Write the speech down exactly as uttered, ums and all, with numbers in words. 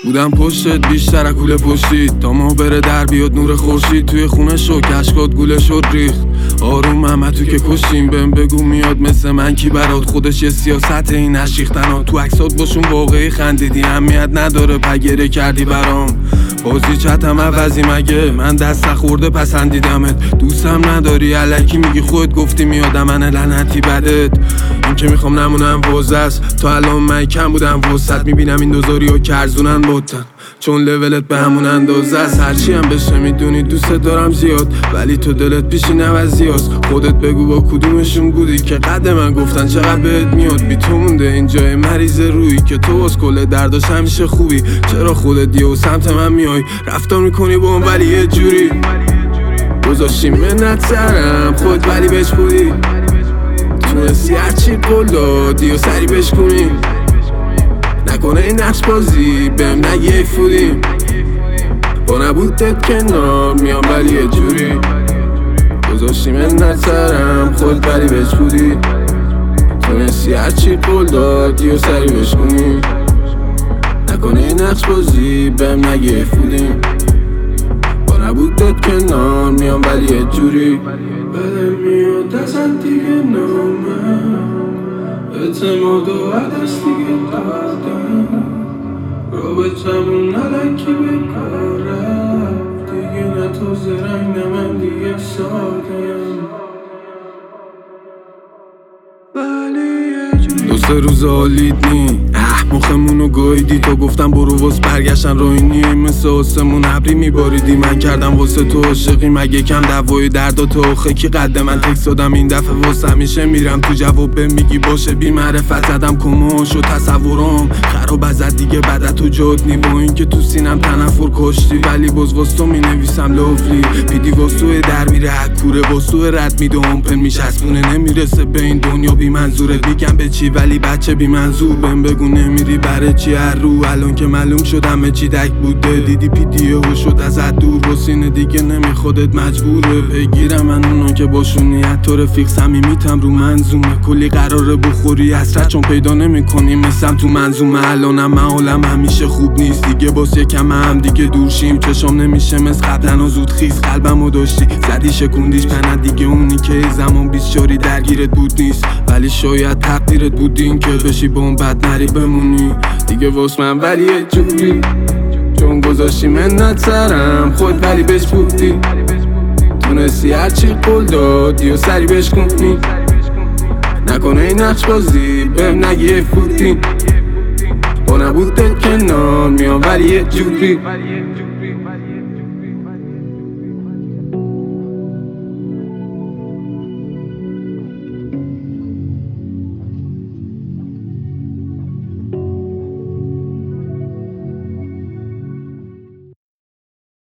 بودم پشتت بیشتر از کوله پشتید تا ما بره در بیاد نور خورشید. توی خونه شو کشکات گوله شد ریخت آروم محمد تو که کشتیم. بهم بگو میاد مثل من کی برات خودش یه سیاست این نشیختن ها. تو عکسات باشون واقعی خندیدی اهمیت نداره پگره کردی برام. بازی چتم عوضی مگه من دست خورده پسندیدمت. دوستم نداری الکی میگی خودت گفتی میادم من لعنتی بدت. این که میخوام نمونم وزه است تا الان من کم بودم وسط. میبینم این دوزاری ها کرزونن بودن چون لولت به همون اندازه است. هرچی هم بشه میدونی دوست دارم زیاد ولی تو دلت پیشین عوضی هست. خودت بگو با کدومشون بودی که قد من گفتن چقدر بهت میاد. بی تو مونده این جای مریض روی که تو از کل درداش همیشه خوبی. چرا خودت دیو سمت من میای رفتار میکنی با اون ولی یه جوری گذاشتی منت سرم خود ولی بهش بودی. تونستی هرچی قول دادی و سری بهش کنی. نکنه این نقش بازی بهم نگی فودیم. با نبودت کنار میام ولی یه جوری گذاشتی منت سرم خود ولی بهش بودی. تونستی هرچی قول دادی و سری بهش کنی. نکنه این نقش بازی بهم نگی فودیم. با نبودت کنار میام ولی یه جوری بدم میاد ازت دیگه نامم. اعتماد و عدس دیگه دادم رابطمون علکی بکارم. دیگه نه تو زرنگ نه من دیگه سادم ولی یه جوری دو سه روز حالیت نی اه مخمونو گایدی. تو گفتم برو واس برگشتن روینی مثل آسمون ابری میباریدی. من کردم واسه تو عاشقی مگه کم دوای دردا تو خکی قد من تکس دادم این دفعه واسه همیشه میرم تو جواب به میگی باشه بی معرفت زدم کماش و تصورم خراب ازت دیگه بعد تو جاد نی. با این که تو سینم تنفر کشتی ولی باز واسه می نویسم لافلی. پیدی واسه در میره حکوره واسه رد میده همپن میشسبونه نمیرسه به این دنیا بی منظورت. میگم به چی ولی بچه بی منظور بهم بگو نمیری برای چی هر رو. الان که معلوم شدم چی دک بوده دیدی پیدیه و شد ازت دور. با سینه دیگه نمی خودت مجبوره بگیرم من اونا که باشون نیت تو رفیق صمیمیتم رو منظومه. کلی قراره بخوری حسرت چون پیدا نمی کنی مثلم تو منظومه. الانم من حالم همیشه خوب نیست دیگه باز یکم هم دیگه دورشیم. چشام نمیشه مثل قبلا و زود خیز قلبمو داشتی زدی شکوندیش پنت دیگه. اونی که زمان بیشاری درگیرت بود نیست ولی شاید تقدیرت بود این که بشی با اون بد نری بمونی دیگه واس من ولی یه جوری چون گذاشتی منت سرم خود ولی بهش بودی. تونستی هرچی قول دادی و سری بهش کنی. نکنه این نقش بازی بهم نگی فوتی. با نبودت کنار میام ولی یه جوری